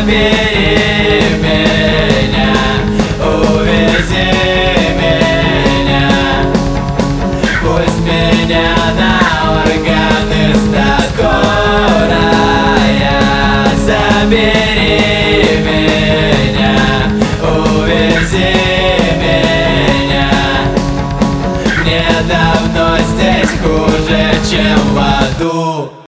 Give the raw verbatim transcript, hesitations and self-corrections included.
забери меня, увези меня, пусть меня на органы сдаст скорая. Забери меня, увези меня, мне давно здесь хуже, чем в аду.